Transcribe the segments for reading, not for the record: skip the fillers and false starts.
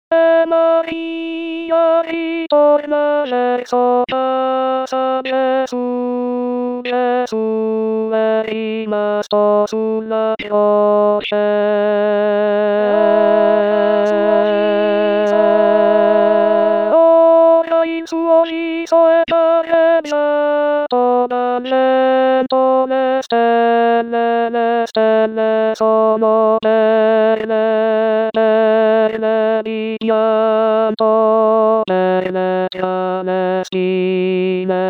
Maria ritornare sopra sa Gesù, Gesù è rimasto sulla croce. Ora il suo viso è pareggiato d'argento, le stelle sono perle di pianto per le Palestine.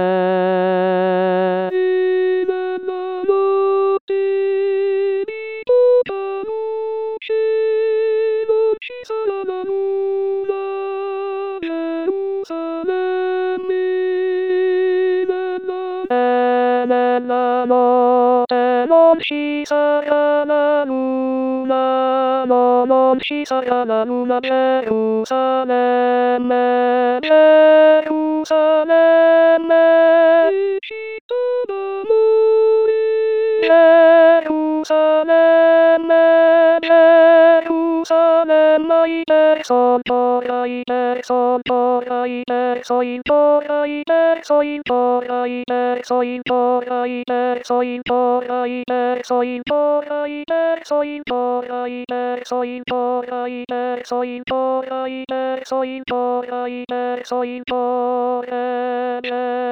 Nella notte di tutta luce non ci sarà la luna, Gerusalemme nella notte non ci sarà la luna, no, non ci sarà la luna, Gerusalemme, Gerusalemme, città d'amore, Gerusalemme, Gerusalemme, hai perso il cuore, hai perso il cuore, hai perso il cuore, hai perso il cuore, hai perso il cuore, hai perso il cuore, hai perso il cuore, hai perso il cuore, hai perso il cuore, hai perso il cuore, hai perso il cuore, hai perso il cuore,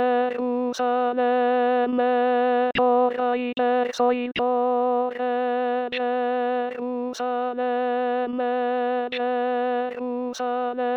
Gerusalemme, ora hai perso il cuore, Gerusalemme, Gerusalemme.